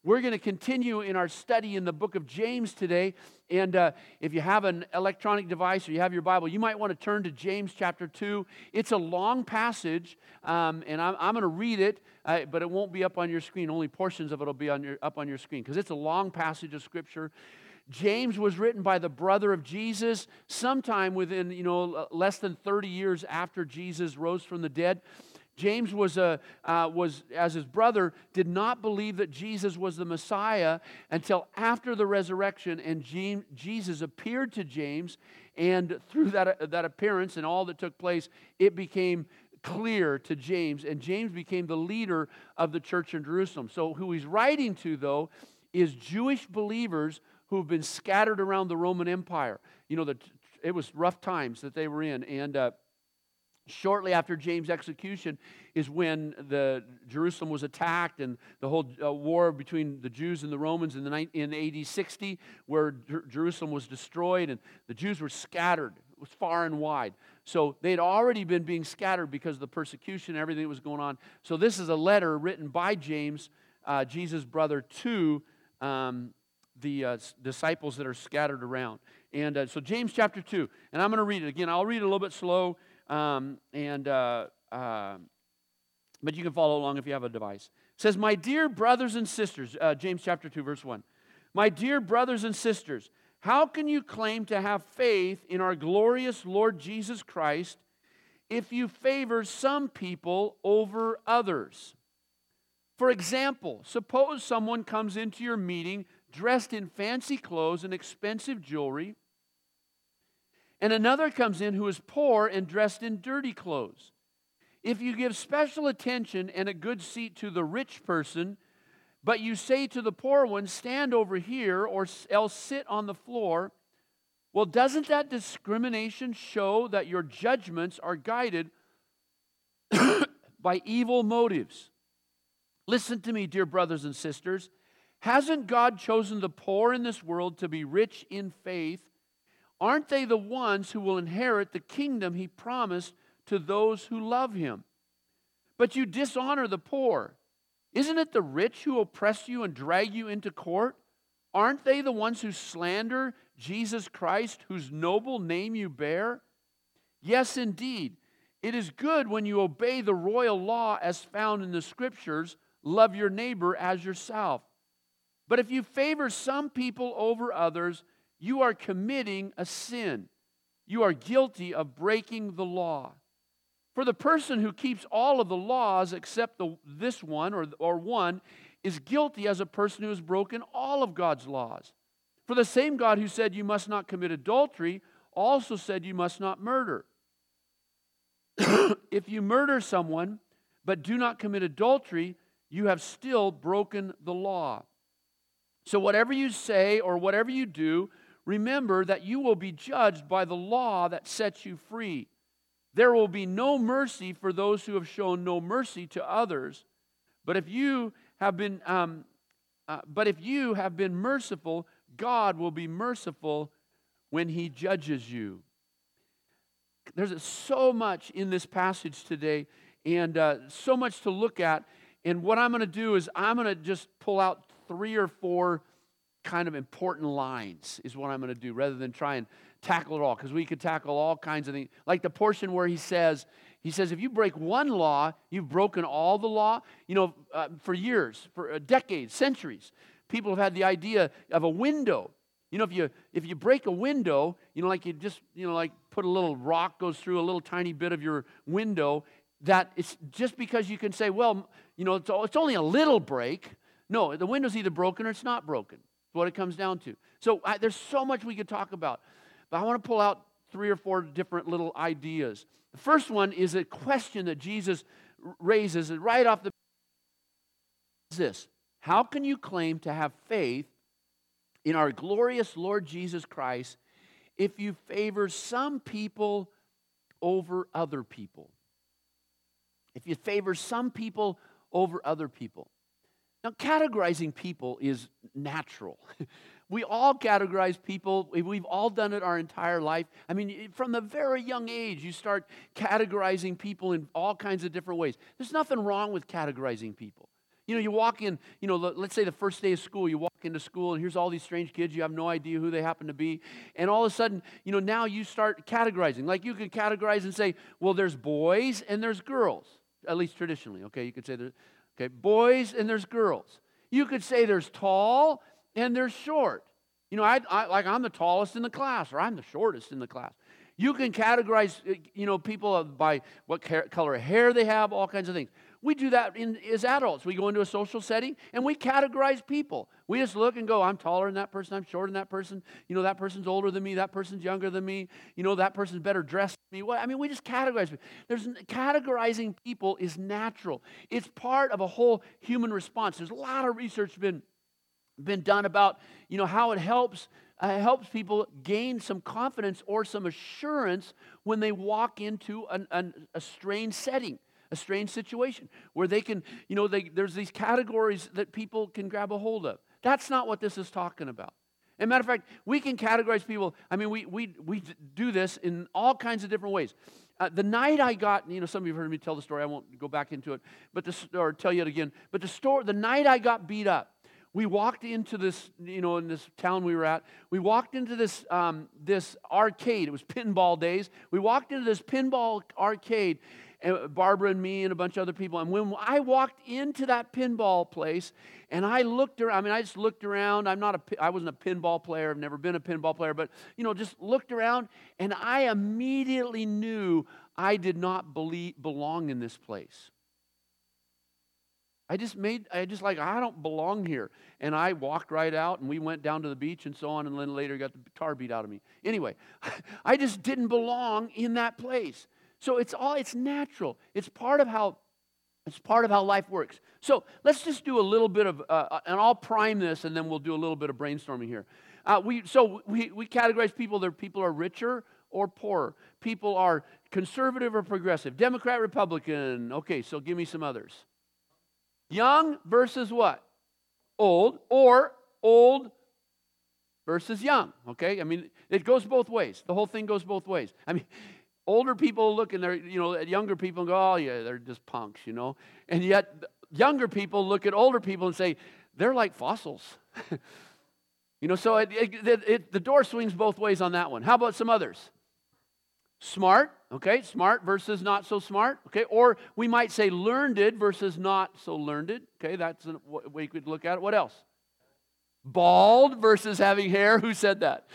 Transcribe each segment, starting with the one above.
We're going to continue in our study in the book of James today. And if you have an electronic device or you have your Bible, you might want to turn to James chapter 2. It's a long passage, and I'm going to read it, but it won't be up on your screen. Only portions of it will be up on your screen because it's a long passage of Scripture. James was written by the brother of Jesus sometime within, less than 30 years after Jesus rose from the dead. James was as his brother, did not believe that Jesus was the Messiah until after the resurrection, and Jesus appeared to James, and through that appearance and all that took place, it became clear to James, and James became the leader of the church in Jerusalem. So who he's writing to, though, is Jewish believers who have been scattered around the Roman Empire. It was rough times that they were in, and shortly after James' execution is when Jerusalem was attacked, and the whole war between the Jews and the Romans in AD 60, where Jerusalem was destroyed, and the Jews were scattered. It was far and wide. So they'd already been being scattered because of the persecution and everything that was going on. So this is a letter written by James, Jesus' brother, to the disciples that are scattered around. And so James chapter 2, and I'm going to read it again. I'll read it a little bit slow. But you can follow along if you have a device. It says, "My dear brothers and sisters," James chapter 2, verse 1. "My dear brothers and sisters, how can you claim to have faith in our glorious Lord Jesus Christ if you favor some people over others? For example, suppose someone comes into your meeting dressed in fancy clothes and expensive jewelry, and another comes in who is poor and dressed in dirty clothes. If you give special attention and a good seat to the rich person, but you say to the poor one, 'Stand over here,' or else 'Sit on the floor,' well, doesn't that discrimination show that your judgments are guided by evil motives? Listen to me, dear brothers and sisters. Hasn't God chosen the poor in this world to be rich in faith? Aren't they the ones who will inherit the kingdom He promised to those who love Him? But you dishonor the poor. Isn't it the rich who oppress you and drag you into court? Aren't they the ones who slander Jesus Christ, whose noble name you bear? Yes, indeed. It is good when you obey the royal law as found in the Scriptures, 'Love your neighbor as yourself.' But if you favor some people over others, you are committing a sin. You are guilty of breaking the law. For the person who keeps all of the laws except this one or one is guilty as a person who has broken all of God's laws. For the same God who said you must not commit adultery also said you must not murder. If you murder someone but do not commit adultery, you have still broken the law. So whatever you say or whatever you do, remember that you will be judged by the law that sets you free. There will be no mercy for those who have shown no mercy to others. But if you have been merciful, God will be merciful when He judges you." There's so much in this passage today, and so much to look at. And what I'm going to do is I'm going to just pull out 3 or 4 kind of important lines is what I'm going to do, rather than try and tackle it all, because we could tackle all kinds of things. Like the portion where he says, if you break one law, you've broken all the law. For years, for decades, centuries, people have had the idea of a window. If you break a window, like put a little rock goes through a little tiny bit of your window, that it's just because you can say, well, it's only a little break. No, the window's either broken or it's not broken. That's what it comes down to. So there's so much we could talk about. But I want to pull out 3 or 4 different little ideas. The first one is a question that Jesus raises right off the bat. Is this: how can you claim to have faith in our glorious Lord Jesus Christ if you favor some people over other people? If you favor some people over other people. Now, categorizing people is natural. We all categorize people. We've all done it our entire life. I mean, from the very young age, you start categorizing people in all kinds of different ways. There's nothing wrong with categorizing people. You walk in, let's say the first day of school, you walk into school and here's all these strange kids, you have no idea who they happen to be. And all of a sudden, now you start categorizing. Like you could categorize and say, well, there's boys and there's girls, at least traditionally, okay? You could say, boys and there's girls. You could say there's tall and there's short. I'm the tallest in the class, or I'm the shortest in the class. You can categorize, people by what color of hair they have, all kinds of things. We do that as adults. We go into a social setting and we categorize people. We just look and go, I'm taller than that person, I'm shorter than that person. That person's older than me, that person's younger than me. That person's better dressed than me. We just categorize. Categorizing people is natural. It's part of a whole human response. There's a lot of research been done about, how it helps people gain some confidence or some assurance when they walk into a strange setting, a strange situation where they can, there's these categories that people can grab a hold of. That's not what this is talking about. As a matter of fact, we can categorize people. We do this in all kinds of different ways. The night I got, some of you have heard me tell the story. I won't go back into it, or tell you it again. But the night I got beat up, we walked into this, in this town we were at. We walked into this arcade. It was pinball days. We walked into this pinball arcade, and Barbara and me and a bunch of other people. And when I walked into that pinball place, and I looked around. I just looked around. I wasn't a pinball player. I've never been a pinball player, but just looked around, and I immediately knew I did not belong in this place. I don't belong here. And I walked right out, and we went down to the beach and so on, and then later got the tar beat out of me. Anyway, I just didn't belong in that place. So it's natural. It's part of how life works. So let's just do a little bit of, and I'll prime this, and then we'll do a little bit of brainstorming here. We categorize people. People are richer or poorer. People are conservative or progressive. Democrat, Republican. Okay, so give me some others. Young versus what? Old, or old versus young, okay? It goes both ways. The whole thing goes both ways. Older people look at younger people and go, oh yeah, they're just punks, And yet, younger people look at older people and say, they're like fossils. So the door swings both ways on that one. How about some others? Smart, okay? Smart versus not so smart, okay? Or we might say learned versus not so learned, okay? That's a way we could look at it. What else? Bald versus having hair. Who said that?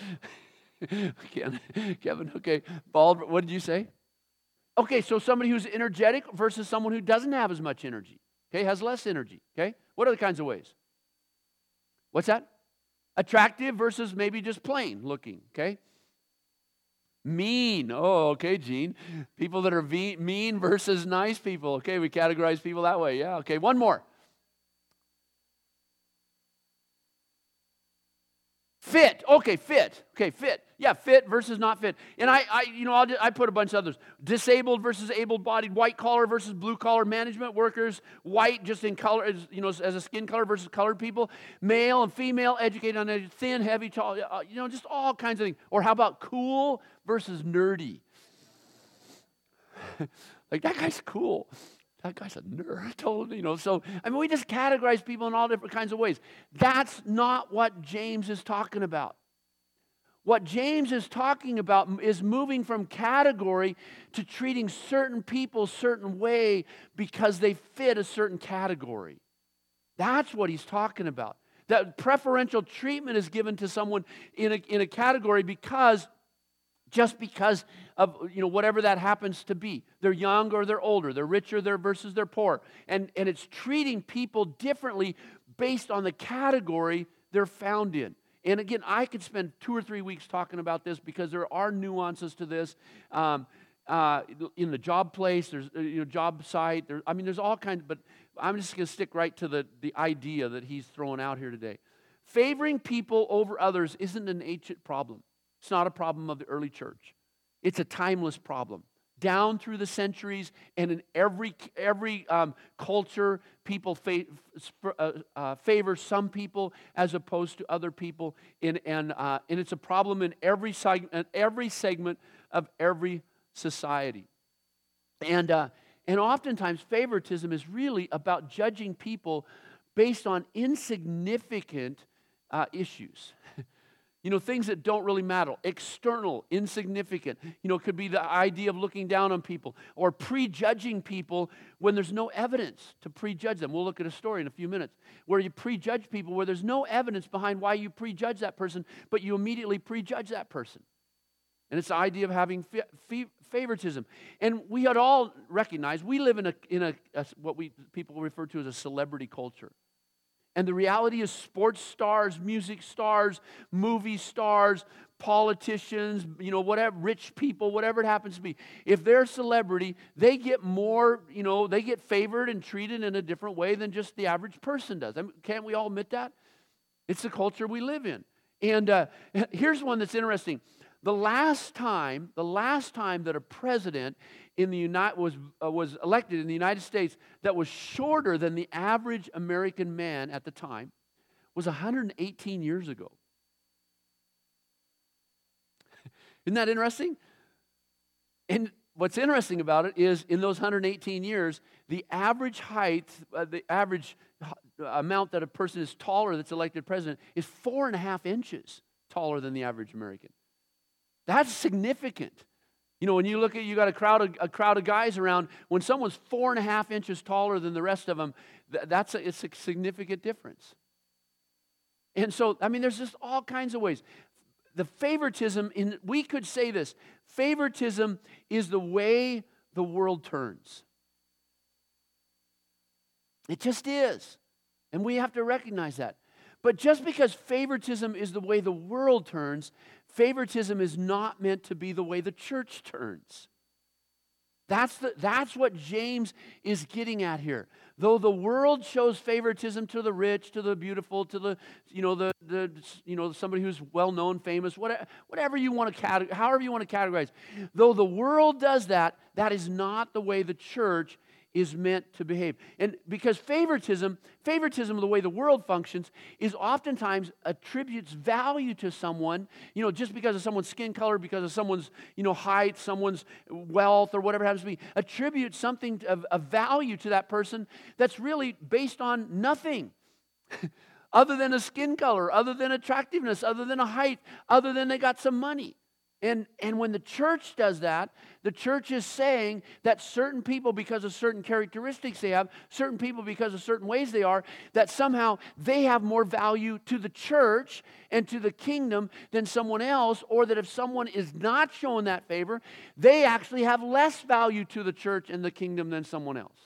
Kevin, okay. Bald, what did you say? Okay, so somebody who's energetic versus someone who doesn't have as much energy, okay? Has less energy, okay? What other kinds of ways? What's that? Attractive versus maybe just plain looking, okay? Mean. Oh, okay, Gene. People that are mean versus nice people. Okay, we categorize people that way. Yeah, okay. One more. Fit. Okay, fit. Okay, fit. Yeah, fit versus not fit. And I put a bunch of others. Disabled versus able-bodied. White collar versus blue collar. Management workers. White just in color, as a skin color versus colored people. Male and female. Educated, uneducated. Thin, heavy, tall. Just all kinds of things. Or how about cool versus nerdy? Like, that guy's cool. That guy's a nerd, totally, So, we just categorize people in all different kinds of ways. That's not what James is talking about. What James is talking about is moving from category to treating certain people a certain way because they fit a certain category. That's what he's talking about. That preferential treatment is given to someone in a category because of whatever that happens to be. They're young or they're older. They're richer versus they're poor. And it's treating people differently based on the category they're found in. And again, I could spend 2 or 3 weeks talking about this because there are nuances to this. In the job place, there's job site. There's all kinds. But I'm just going to stick right to the idea that he's throwing out here today. Favoring people over others isn't an ancient problem. It's not a problem of the early church. It's a timeless problem. Down through the centuries and in every culture, people favor some people as opposed to other people, and it's a problem in every segment of every society. And And oftentimes, favoritism is really about judging people based on insignificant issues. Things that don't really matter, external, insignificant. It could be the idea of looking down on people or prejudging people when there's no evidence to prejudge them. We'll look at a story in a few minutes where you prejudge people where there's no evidence behind why you prejudge that person, but you immediately prejudge that person. And it's the idea of having favoritism. And we had all recognized we live in a what people refer to as a celebrity culture. And the reality is sports stars, music stars, movie stars, politicians, whatever, rich people, whatever it happens to be. If they're a celebrity, they get more, they get favored and treated in a different way than just the average person does. Can't we all admit that? It's the culture we live in. And here's one that's interesting. The last time that a president in the was elected in the United States that was shorter than the average American man at the time was 118 years ago. Isn't that interesting? And what's interesting about it is in those 118 years, the average height, the average amount that a person is taller that's elected president is 4.5 inches taller than the average American. That's significant. When you look at, you got a crowd of guys around, when someone's 4.5 inches taller than the rest of them, it's a significant difference. And so, there's just all kinds of ways. The favoritism, we could say this, favoritism is the way the world turns. It just is. And we have to recognize that. But just because favoritism is the way the world turns, favoritism is not meant to be the way the church turns. That's what James is getting at here. Though the world shows favoritism to the rich, to the beautiful, to the somebody who's well known, famous, whatever you want to however you want to categorize. Though the world does that, that is not the way the church is meant to behave. And because favoritism, the way the world functions, is oftentimes attributes value to someone, just because of someone's skin color, because of someone's, height, someone's wealth, or whatever it happens to be, attributes something of value to that person that's really based on nothing. Other than a skin color, other than attractiveness, other than a height, other than they got some money. And when the church does that, the church is saying that certain people, because of certain characteristics they have, certain people because of certain ways they are, that somehow they have more value to the church and to the kingdom than someone else, or that if someone is not showing that favor, they actually have less value to the church and the kingdom than someone else.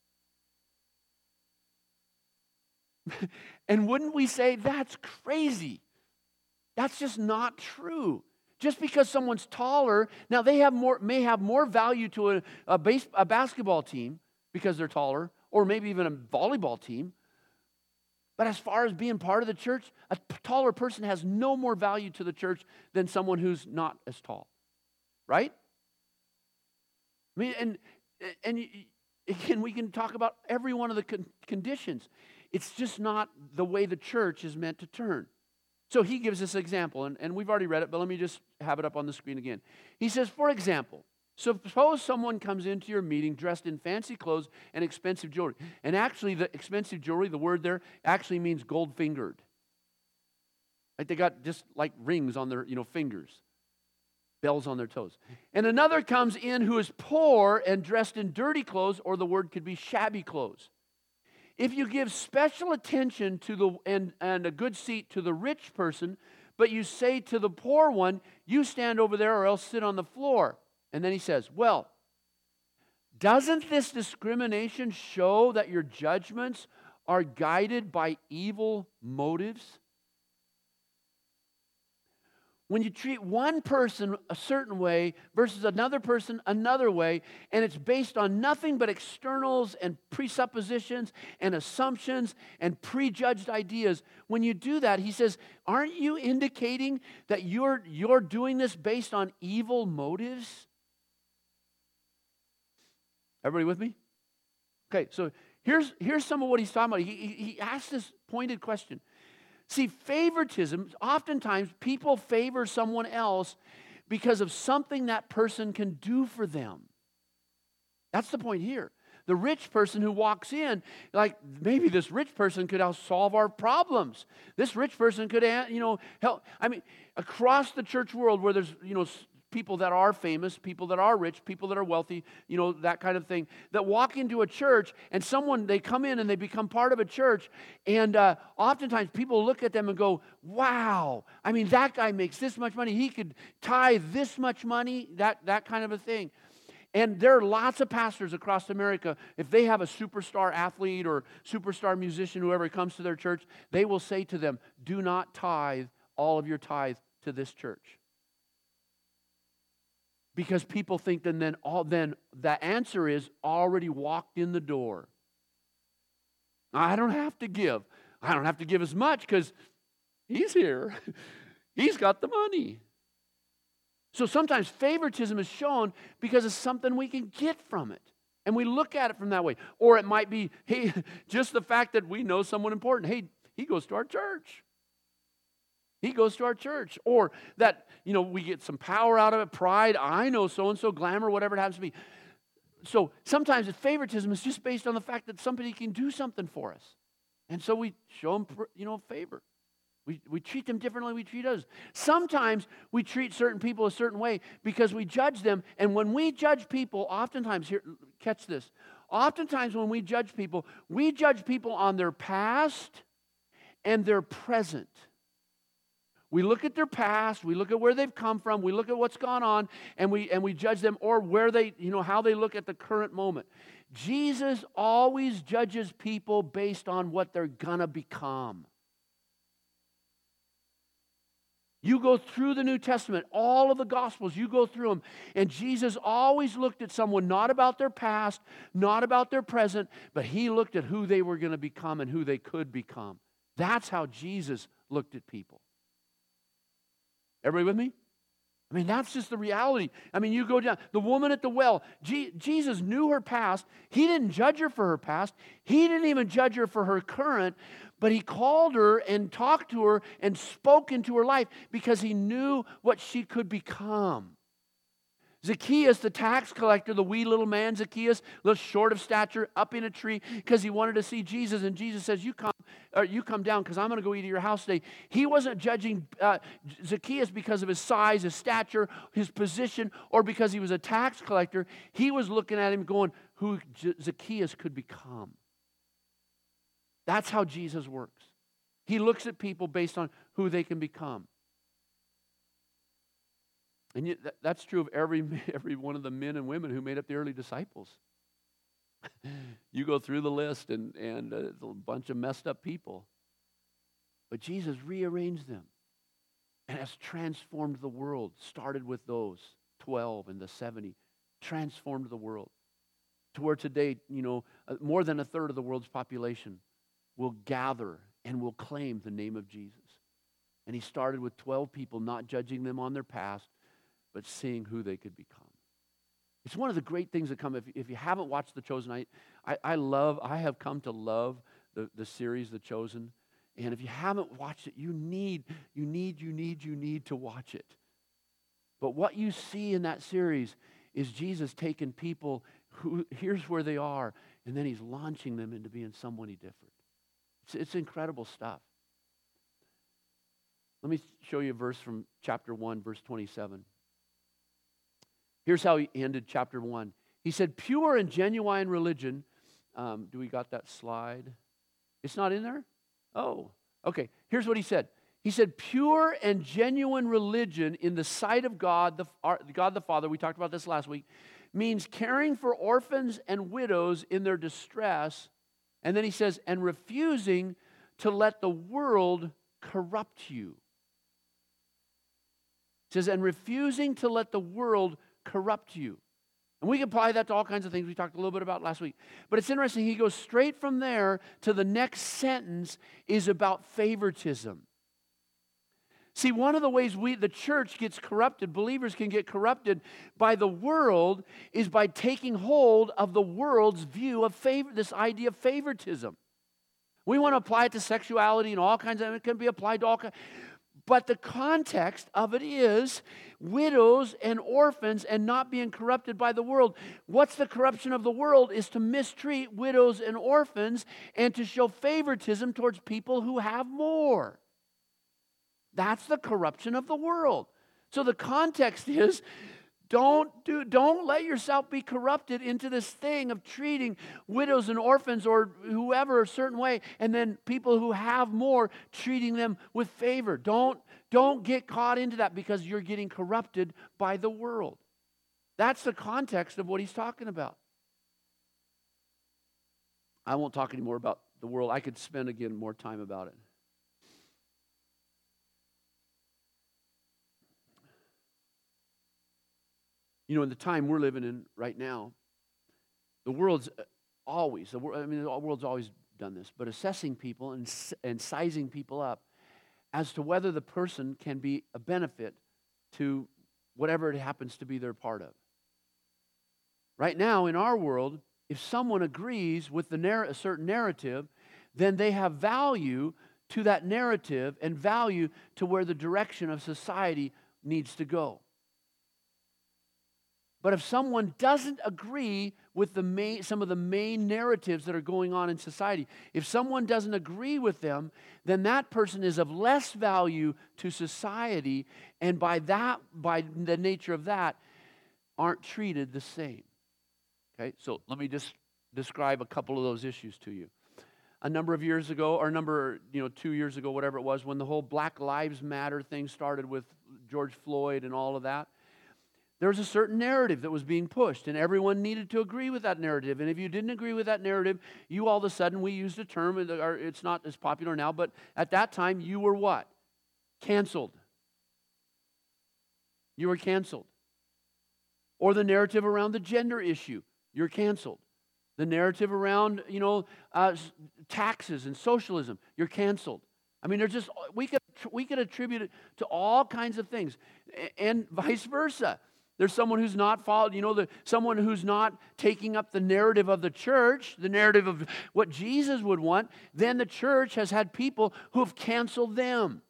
And wouldn't we say that's crazy? That's just not true. Just because someone's taller, now they may have more value to a basketball team because they're taller, or maybe even a volleyball team. But as far as being part of the church, a taller person has no more value to the church than someone who's not as tall. Right? And again, we can talk about every one of the conditions. It's just not the way the church is meant to turn. So he gives this example, and we've already read it, but let me just have it up on the screen again. He says, for example, suppose someone comes into your meeting dressed in fancy clothes and expensive jewelry. And actually, the expensive jewelry, the word there, actually means gold-fingered. Like they got just like rings on their fingers, bells on their toes. And another comes in who is poor and dressed in dirty clothes, or the word could be shabby clothes. If you give special attention to and a good seat to the rich person, but you say to the poor one, you stand over there or else sit on the floor. And then he says, well, doesn't this discrimination show that your judgments are guided by evil motives? When you treat one person a certain way versus another person another way, and it's based on nothing but externals and presuppositions and assumptions and prejudged ideas, when you do that, he says, aren't you indicating that you're doing this based on evil motives? Everybody with me? Okay, so here's some of what he's talking about. He asks this pointed question. See, favoritism, oftentimes people favor someone else because of something that person can do for them. That's the point here. The rich person who walks in, like maybe this rich person could help solve our problems. This rich person could, help. I mean, across the church world where there's, people that are famous, people that are rich, people that are wealthy, that kind of thing, that walk into a church and they come in and they become part of a church, and oftentimes people look at them and go, wow, I mean, that guy makes this much money. He could tithe this much money, that kind of a thing. And there are lots of pastors across America, if they have a superstar athlete or superstar musician, whoever comes to their church, they will say to them, do not tithe all of your tithe to this church. Because people think then the answer is already walked in the door. I don't have to give. I don't have to give as much because he's here. He's got the money. So sometimes favoritism is shown because it's something we can get from it. And we look at it from that way. Or it might be, hey, just the fact that we know someone important. Hey, he goes to our church. He goes to our church. Or that, we get some power out of it, pride. I know so-and-so, glamour, whatever it happens to be. So sometimes favoritism is just based on the fact that somebody can do something for us. And so we show them, favor. We treat them differently than we treat others. Sometimes we treat certain people a certain way because we judge them. And when we judge people, oftentimes, here, catch this. Oftentimes when we judge people on their past and their present. We look at their past, we look at where they've come from, we look at what's gone on, and we judge them, or where they, how they look at the current moment. Jesus always judges people based on what they're gonna become. You go through the New Testament, all of the Gospels, you go through them, and Jesus always looked at someone not about their past, not about their present, but he looked at who they were going to become and who they could become. That's how Jesus looked at people. Everybody with me? I mean, that's just the reality. I mean, you go down, the woman at the well, Jesus knew her past. He didn't judge her for her past. He didn't even judge her for her current, but he called her and talked to her and spoke into her life because he knew what she could become. Zacchaeus, the tax collector, the wee little man, Zacchaeus, a little short of stature, up in a tree because he wanted to see Jesus. And Jesus says, you come down because I'm going to go eat at your house today. He wasn't judging Zacchaeus because of his size, his stature, his position, or because he was a tax collector. He was looking at him going, who Zacchaeus could become. That's how Jesus works. He looks at people based on who they can become. And that's true of every one of the men and women who made up the early disciples. You go through the list and a bunch of messed up people. But Jesus rearranged them and has transformed the world. Started with those 12 and the 70. Transformed the world. To where today, more than a third of the world's population will gather and will claim the name of Jesus. And he started with 12 people, not judging them on their past, but seeing who they could become. It's one of the great things that come. If you haven't watched The Chosen, I have come to love the series The Chosen. And if you haven't watched it, you need to watch it. But what you see in that series is Jesus taking people who, here's where they are, and then he's launching them into being somebody different. It's incredible stuff. Let me show you a verse from chapter 1, verse 27. Here's how he ended chapter 1. He said, pure and genuine religion. Do we got that slide? It's not in there? Oh, okay. Here's what he said. He said, pure and genuine religion in the sight of God the Father, we talked about this last week, means caring for orphans and widows in their distress. And then he says, and refusing to let the world corrupt you. It says, and refusing to let the world corrupt you. And we can apply that to all kinds of things we talked a little bit about last week. But it's interesting, he goes straight from there to the next sentence is about favoritism. See, one of the ways the church gets corrupted, believers can get corrupted by the world, is by taking hold of the world's view of this idea of favoritism. We want to apply it to sexuality and all kinds of, it can be applied to all kinds. But the context of it is widows and orphans and not being corrupted by the world. What's the corruption of the world is to mistreat widows and orphans and to show favoritism towards people who have more. That's the corruption of the world. So the context is don't let yourself be corrupted into this thing of treating widows and orphans or whoever a certain way, and then people who have more, treating them with favor. Don't get caught into that because you're getting corrupted by the world. That's the context of what he's talking about. I won't talk anymore about the world. I could spend again more time about it. You know, in the time we're living in right now, the world's always done this, but assessing people and sizing people up as to whether the person can be a benefit to whatever it happens to be their part of. Right now, in our world, if someone agrees with a certain narrative, then they have value to that narrative and value to where the direction of society needs to go. But if someone doesn't agree with some of the main narratives that are going on in society, if someone doesn't agree with them, then that person is of less value to society, and by the nature of that, aren't treated the same. Okay, so let me just describe a couple of those issues to you. A number of years ago, or 2 years ago, whatever it was, when the whole Black Lives Matter thing started with George Floyd and all of that, there was a certain narrative that was being pushed, and everyone needed to agree with that narrative. And if you didn't agree with that narrative, you all of a sudden, we used a term, it's not as popular now, but at that time, you were what? Canceled. You were canceled. Or the narrative around the gender issue, you're canceled. The narrative around, taxes and socialism, you're canceled. I mean, there's just, we could attribute it to all kinds of things, and vice versa. There's someone who's not followed, someone who's not taking up the narrative of the church, the narrative of what Jesus would want, then the church has had people who have canceled them.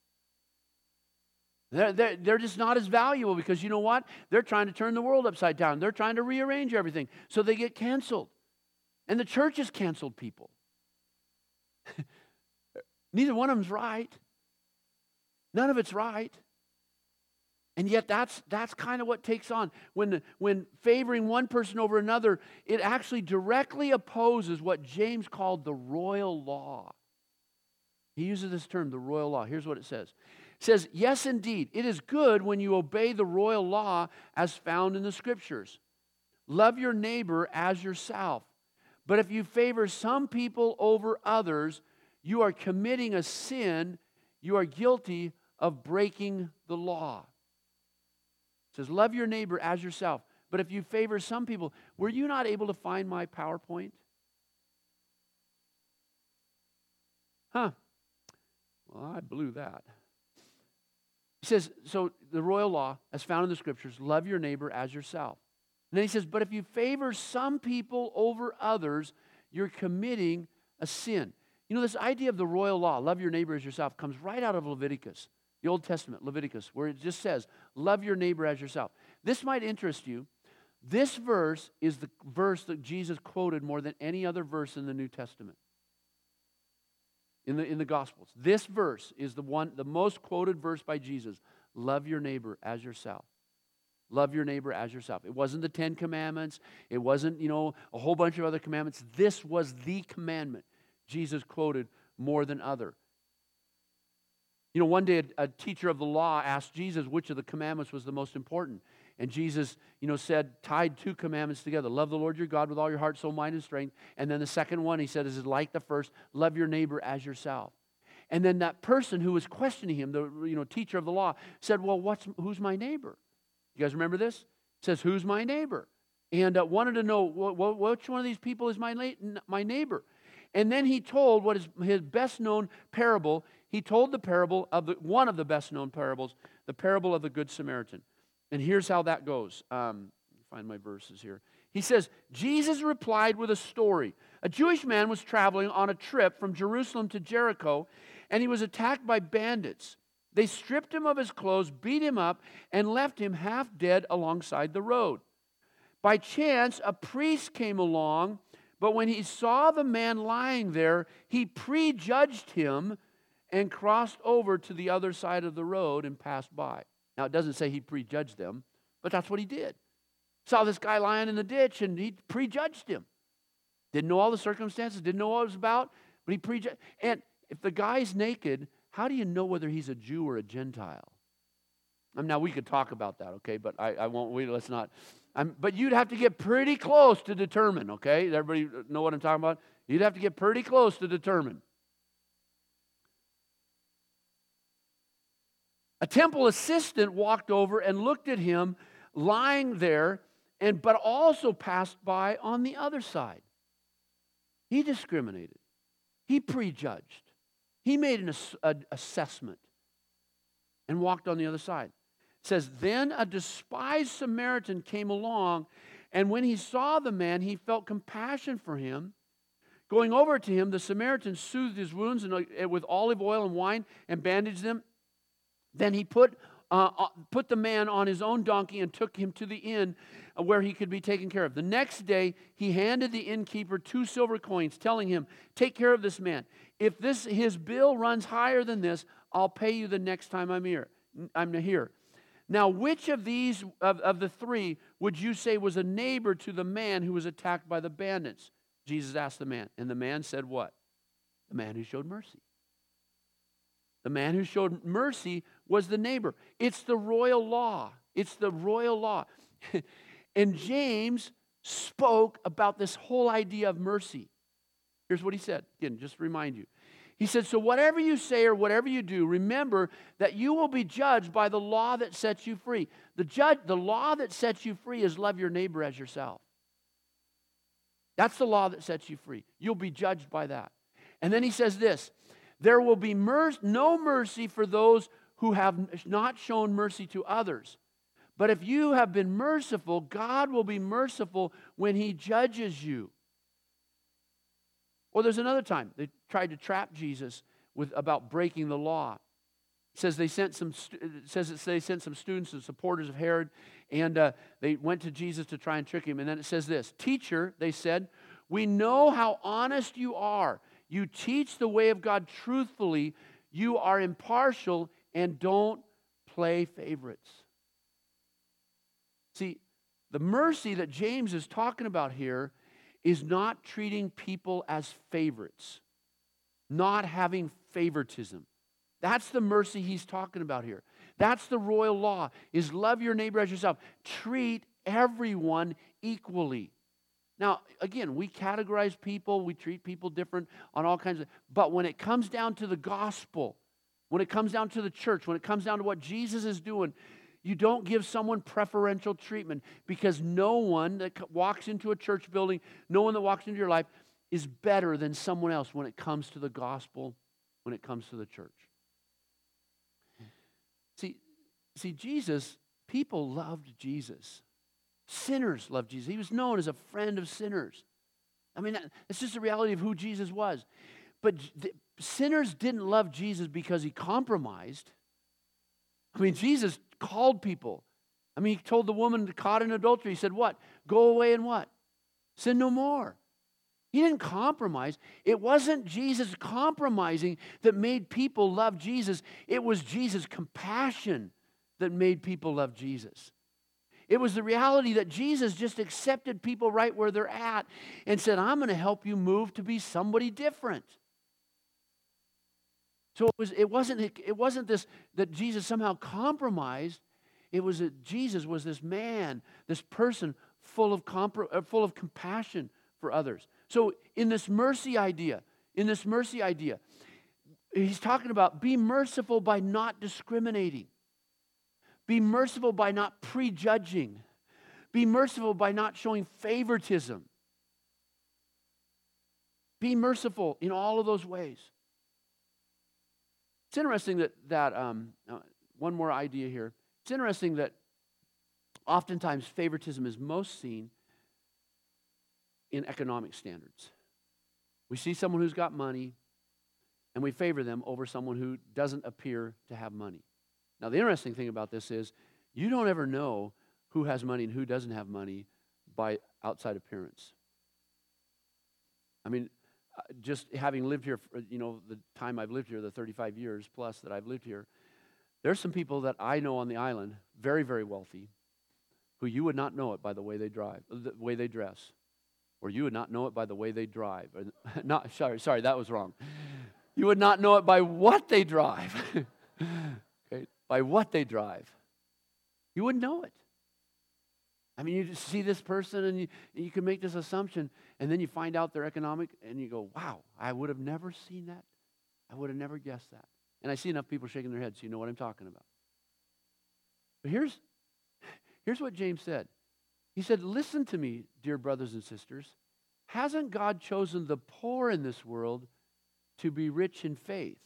They're just not as valuable because you know what? They're trying to turn the world upside down. They're trying to rearrange everything. So they get canceled. And the church has canceled people. Neither one of them's right. None of it's right. And yet that's kind of what takes on. When favoring one person over another, it actually directly opposes what James called the royal law. He uses this term, the royal law. Here's what it says. It says, yes, indeed, it is good when you obey the royal law as found in the Scriptures. Love your neighbor as yourself. But if you favor some people over others, you are committing a sin. You are guilty of breaking the law. It says, love your neighbor as yourself. But if you favor some people, were you not able to find my PowerPoint? Well, I blew that. He says, so the royal law, as found in the Scriptures, love your neighbor as yourself. And then he says, but if you favor some people over others, you're committing a sin. You know, this idea of the royal law, love your neighbor as yourself, comes right out of Leviticus. The Old Testament, Leviticus, where it just says, love your neighbor as yourself. This might interest you. This verse is the verse that Jesus quoted more than any other verse in the New Testament. In the Gospels. This verse is the most quoted verse by Jesus. Love your neighbor as yourself. Love your neighbor as yourself. It wasn't the 10 Commandments. It wasn't, a whole bunch of other commandments. This was the commandment Jesus quoted more than other. One day a teacher of the law asked Jesus which of the commandments was the most important. And Jesus, tied 2 commandments together. Love the Lord your God with all your heart, soul, mind, and strength. And then the second one, he said, is like the first, love your neighbor as yourself. And then that person who was questioning him, the teacher of the law, said, well, who's my neighbor? You guys remember this? It says, who's my neighbor? And wanted to know, which one of these people is my neighbor? And then he told what is his best-known parable. He told the parable of one of the best-known parables, the parable of the Good Samaritan. And here's how that goes. Find my verses here. He says, Jesus replied with a story. A Jewish man was traveling on a trip from Jerusalem to Jericho, and he was attacked by bandits. They stripped him of his clothes, beat him up, and left him half dead alongside the road. By chance, a priest came along, but when he saw the man lying there, he prejudged him and crossed over to the other side of the road and passed by. Now, it doesn't say he prejudged them, but that's what he did. Saw this guy lying in the ditch, and he prejudged him. Didn't know all the circumstances, didn't know what it was about, but he prejudged. And if the guy's naked, how do you know whether he's a Jew or a Gentile? Now, we could talk about that, okay, but I won't. Let's not. But you'd have to get pretty close to determine, okay? Everybody know what I'm talking about? You'd have to get pretty close to determine. A temple assistant walked over and looked at him lying there, but also passed by on the other side. He discriminated. He prejudged. He made an assessment and walked on the other side. It says, then a despised Samaritan came along, and when he saw the man, he felt compassion for him. Going over to him, the Samaritan soothed his wounds with olive oil and wine and bandaged them. Then he put the man on his own donkey and took him to the inn where he could be taken care of. The next day, he handed the innkeeper 2 silver coins, telling him, take care of this man. If his bill runs higher than this, I'll pay you the next time I'm here. Now, which of these, of the 3, would you say was a neighbor to the man who was attacked by the bandits? Jesus asked the man. And the man said what? The man who showed mercy. The man who showed mercy was the neighbor. It's the royal law. It's the royal law. And James spoke about this whole idea of mercy. Here's what he said. Again, just to remind you. He said, so whatever you say or whatever you do, remember that you will be judged by the law that sets you free. The law that sets you free is love your neighbor as yourself. That's the law that sets you free. You'll be judged by that. And then he says this, there will be no mercy for those who have not shown mercy to others. But if you have been merciful, God will be merciful when he judges you. Or there's another time they tried to trap Jesus about breaking the law. It says they sent some students and supporters of Herod, and they went to Jesus to try and trick him. And then it says this, teacher, they said, we know how honest you are. You teach the way of God truthfully. You are impartial and don't play favorites. See, the mercy that James is talking about here is not treating people as favorites, not having favoritism. That's the mercy he's talking about here. That's the royal law, is love your neighbor as yourself. Treat everyone equally. Now, again, we categorize people, we treat people different on all kinds of, but when it comes down to the gospel, when it comes down to the church, when it comes down to what Jesus is doing, you don't give someone preferential treatment, because no one that walks into a church building, no one that walks into your life is better than someone else when it comes to the gospel, when it comes to the church. See, Jesus, people loved Jesus. Sinners loved Jesus. He was known as a friend of sinners. I mean, it's just the reality of who Jesus was. But sinners didn't love Jesus because he compromised. I mean, Jesus called people. I mean, he told the woman caught in adultery, he said, what? Go away and what? Sin no more. He didn't compromise. It wasn't Jesus compromising that made people love Jesus. It was Jesus' compassion that made people love Jesus. It was the reality that Jesus just accepted people right where they're at and said, I'm going to help you move to be somebody different. So it wasn't this that Jesus somehow compromised. It was that Jesus was this man, this person full of compassion for others. So in this mercy idea, he's talking about be merciful by not discriminating. Be merciful by not prejudging. Be merciful by not showing favoritism. Be merciful in all of those ways. It's interesting that one more idea here. It's interesting that oftentimes favoritism is most seen in economic standards. We see someone who's got money, and we favor them over someone who doesn't appear to have money. Now, the interesting thing about this is you don't ever know who has money and who doesn't have money by outside appearance. I mean, just having lived here, the time I've lived here, the 35 years plus that I've lived here, there's some people that I know on the island, very, very wealthy, who you would not know it by the way they drive, the way they dress, or you would not know it by the way they drive. Sorry, that was wrong. You would not know it by what they drive. Okay, by what they drive. You wouldn't know it. I mean, you just see this person and you can make this assumption, and then you find out their economic, and you go, wow, I would have never seen that. I would have never guessed that. And I see enough people shaking their heads, so you know what I'm talking about. But here's what James said. He said, listen to me, dear brothers and sisters. Hasn't God chosen the poor in this world to be rich in faith?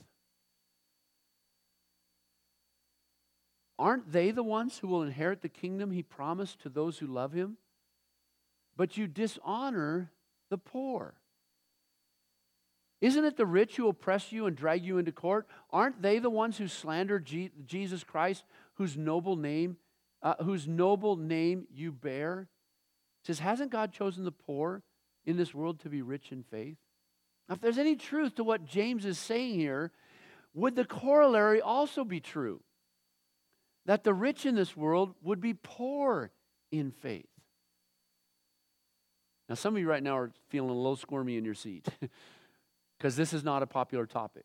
Aren't they the ones who will inherit the kingdom he promised to those who love him? But you dishonor the poor. Isn't it the rich who oppress you and drag you into court? Aren't they the ones who slander Jesus Christ, whose noble name you bear? It says, hasn't God chosen the poor in this world to be rich in faith? Now, if there's any truth to what James is saying here, would the corollary also be true? That the rich in this world would be poor in faith. Now, some of you right now are feeling a little squirmy in your seat because this is not a popular topic.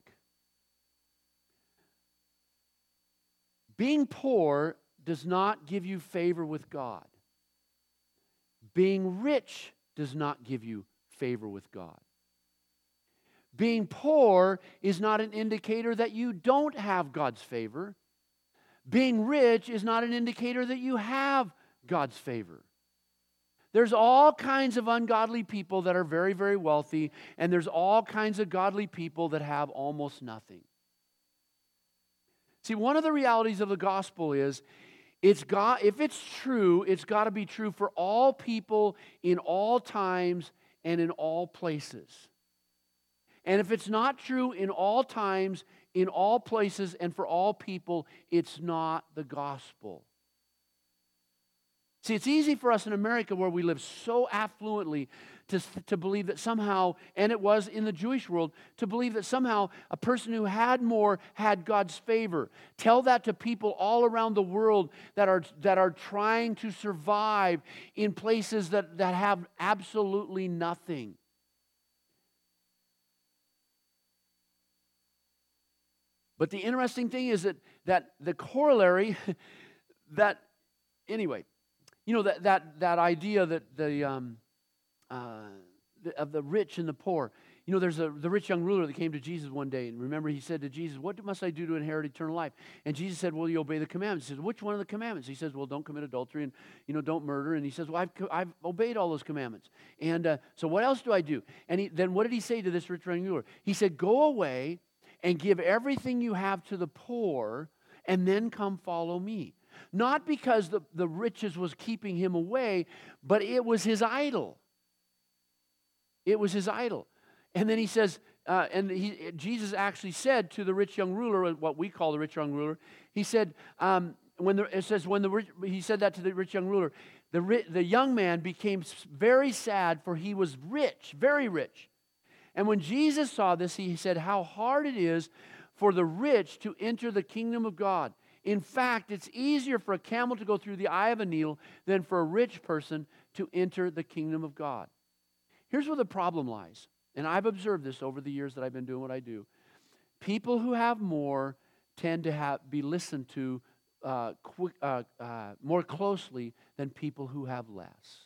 Being poor does not give you favor with God. Being rich does not give you favor with God. Being poor is not an indicator that you don't have God's favor. Being rich is not an indicator that you have God's favor. There's all kinds of ungodly people that are very, very wealthy, and there's all kinds of godly people that have almost nothing. See, one of the realities of the gospel is, if it's true, it's got to be true for all people in all times and in all places. And if it's not true in all times, in all places, and for all people, it's not the gospel. See, it's easy for us in America, where we live so affluently, to believe that somehow, and it was in the Jewish world, to believe that somehow a person who had more had God's favor. Tell that to people all around the world that are trying to survive in places that have absolutely nothing. But the interesting thing is that the corollary, that idea that of the rich and the poor. There's the rich young ruler that came to Jesus one day, and remember he said to Jesus, "What must I do to inherit eternal life?" And Jesus said, "Well, you obey the commandments." He says, "Which one of the commandments?" He says, "Well, don't commit adultery and don't murder." And he says, "Well, I've obeyed all those commandments. And so what else do I do?" And then what did he say to this rich young ruler? He said, "Go away and give everything you have to the poor, and then come follow me." Not because the riches was keeping him away, but it was his idol. It was his idol. And then he says, Jesus actually said to the rich young ruler, what we call the rich young ruler, he said, he said that to the rich young ruler, the young man became very sad, for he was rich, very rich. And when Jesus saw this, he said, how hard it is for the rich to enter the kingdom of God. In fact, it's easier for a camel to go through the eye of a needle than for a rich person to enter the kingdom of God. Here's where the problem lies. And I've observed this over the years that I've been doing what I do. People who have more tend to be listened to more closely than people who have less.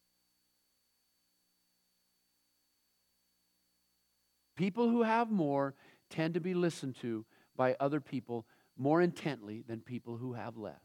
People who have more tend to be listened to by other people more intently than people who have less.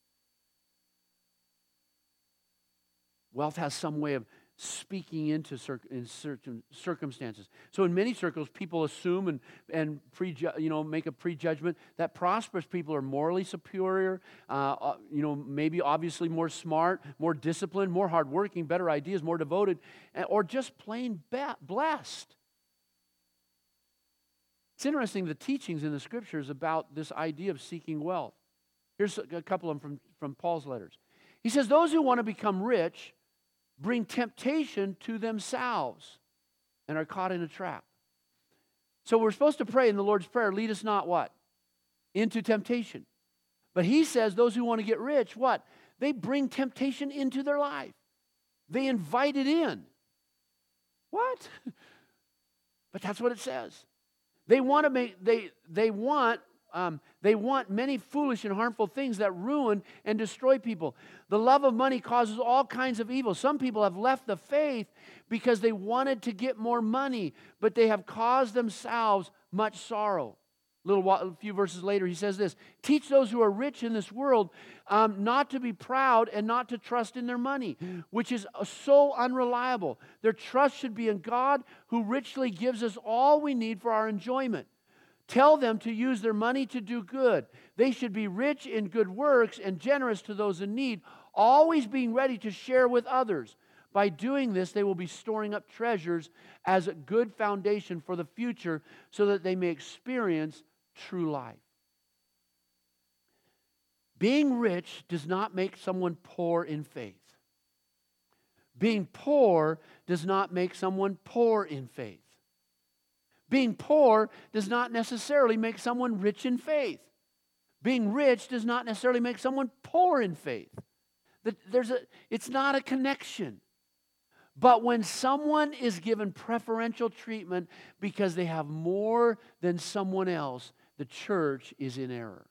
Wealth has some way of speaking into certain circumstances. So in many circles, people assume and make a prejudgment that prosperous people are morally superior, maybe obviously more smart, more disciplined, more hardworking, better ideas, more devoted, or just plain blessed. It's interesting, the teachings in the Scriptures about this idea of seeking wealth. Here's a couple of them from Paul's letters. He says, those who want to become rich bring temptation to themselves and are caught in a trap. So we're supposed to pray in the Lord's Prayer, lead us not what? Into temptation. But he says those who want to get rich, what? They bring temptation into their life. They invite it in. What? But that's what it says. They want to make they want many foolish and harmful things that ruin and destroy people. The love of money causes all kinds of evil. Some people have left the faith because they wanted to get more money, but they have caused themselves much sorrow. A few verses later, he says this, teach those who are rich in this world not to be proud and not to trust in their money, which is so unreliable. Their trust should be in God, who richly gives us all we need for our enjoyment. Tell them to use their money to do good. They should be rich in good works and generous to those in need, always being ready to share with others. By doing this, they will be storing up treasures as a good foundation for the future so that they may experience true life. Being rich does not make someone poor in faith. Being poor does not make someone poor in faith. Being poor does not necessarily make someone rich in faith. Being rich does not necessarily make someone poor in faith. It's not a connection. But when someone is given preferential treatment because they have more than someone else, the church is in error.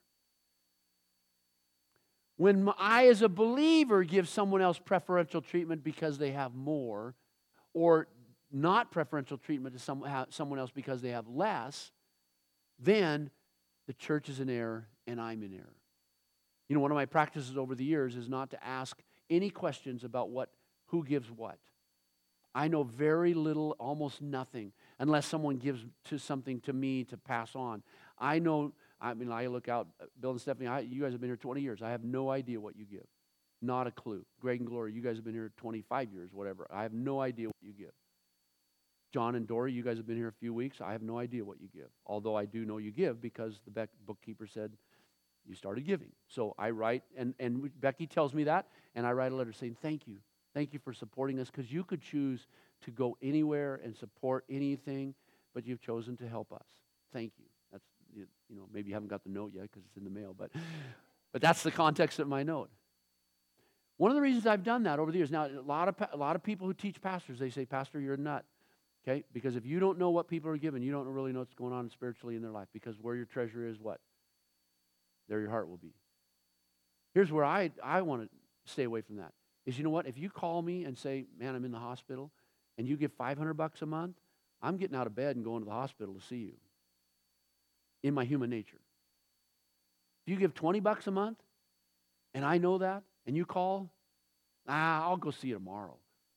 When I, as a believer, give someone else preferential treatment because they have more, or not preferential treatment to someone else because they have less, then the church is in error and I'm in error. You know, one of my practices over the years is not to ask any questions about who gives what. I know very little, almost nothing, unless someone gives something to me to pass on. I look out, Bill and Stephanie, you guys have been here 20 years. I have no idea what you give. Not a clue. Greg and Gloria, you guys have been here 25 years, whatever. I have no idea what you give. John and Dory, you guys have been here a few weeks. I have no idea what you give. Although I do know you give because the bookkeeper said you started giving. So I write, and Becky tells me that, and I write a letter saying, thank you. Thank you for supporting us, because you could choose to go anywhere and support anything, but you've chosen to help us. Thank you. That's, maybe you haven't got the note yet because it's in the mail, but that's the context of my note. One of the reasons I've done that over the years, now a lot of people who teach pastors, they say, Pastor, you're a nut. Okay? Because if you don't know what people are given, you don't really know what's going on spiritually in their life, because where your treasure is, what? There your heart will be. Here's where I want to stay away from that. Is, you know what, if you call me and say, man, I'm in the hospital, and you give $500 a month, I'm getting out of bed and going to the hospital to see you. In my human nature. If you give $20 a month, and I know that, and you call, I'll go see you tomorrow.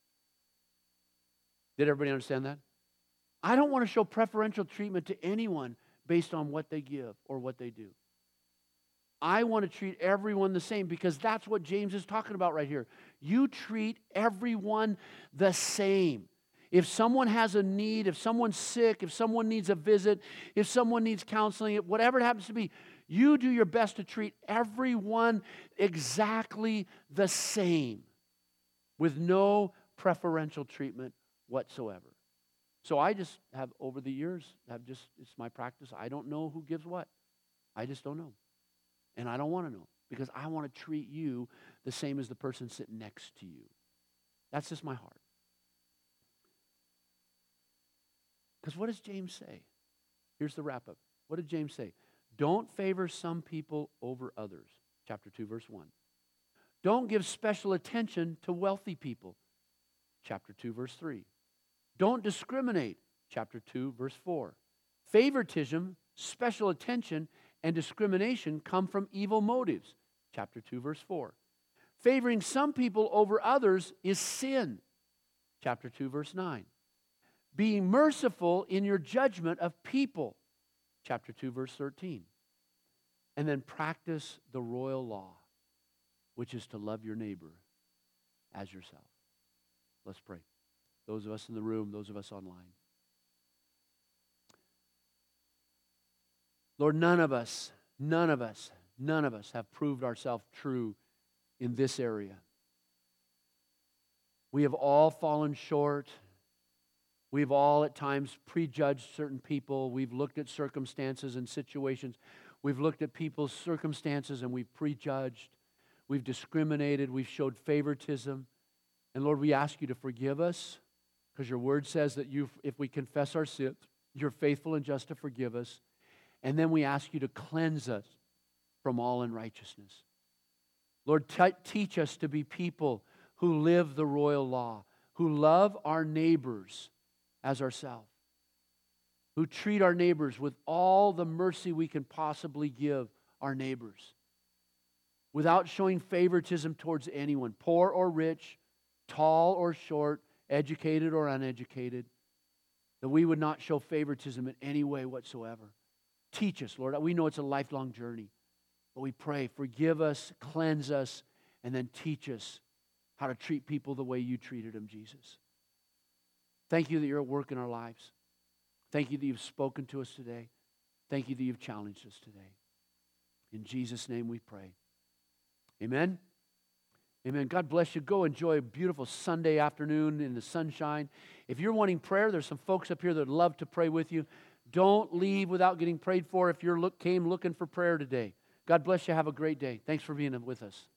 Did everybody understand that? I don't want to show preferential treatment to anyone based on what they give or what they do. I want to treat everyone the same, because that's what James is talking about right here. You treat everyone the same. If someone has a need, if someone's sick, if someone needs a visit, if someone needs counseling, whatever it happens to be, you do your best to treat everyone exactly the same, with no preferential treatment whatsoever. So I just have, over the years, it's my practice. I don't know who gives what. I just don't know. And I don't want to know, because I want to treat you the same as the person sitting next to you. That's just my heart. Because what does James say? Here's the wrap-up. What did James say? Don't favor some people over others. Chapter 2, verse 1. Don't give special attention to wealthy people. Chapter 2, verse 3. Don't discriminate. Chapter 2, verse 4. Favoritism, special attention, and discrimination come from evil motives. Chapter 2, verse 4. Favoring some people over others is sin. Chapter 2, verse 9. Being merciful in your judgment of people. Chapter 2, verse 13. And then practice the royal law, which is to love your neighbor as yourself. Let's pray. Those of us in the room, those of us online. Lord, none of us have proved ourselves true in this area. We have all fallen short. We've all at times prejudged certain people. We've looked at circumstances and situations. We've looked at people's circumstances and we've prejudged. We've discriminated. We've showed favoritism. And Lord, we ask you to forgive us because your word says that if we confess our sins, you're faithful and just to forgive us. And then we ask you to cleanse us from all unrighteousness. Lord, teach us to be people who live the royal law, who love our neighbors as ourselves, who treat our neighbors with all the mercy we can possibly give our neighbors, without showing favoritism towards anyone, poor or rich, tall or short, educated or uneducated, that we would not show favoritism in any way whatsoever. Teach us, Lord. We know it's a lifelong journey, but we pray, forgive us, cleanse us, and then teach us how to treat people the way you treated them, Jesus. Thank you that you're at work in our lives. Thank you that you've spoken to us today. Thank you that you've challenged us today. In Jesus' name we pray. Amen. Amen. God bless you. Go enjoy a beautiful Sunday afternoon in the sunshine. If you're wanting prayer, there's some folks up here that would love to pray with you. Don't leave without getting prayed for if you came looking for prayer today. God bless you. Have a great day. Thanks for being with us.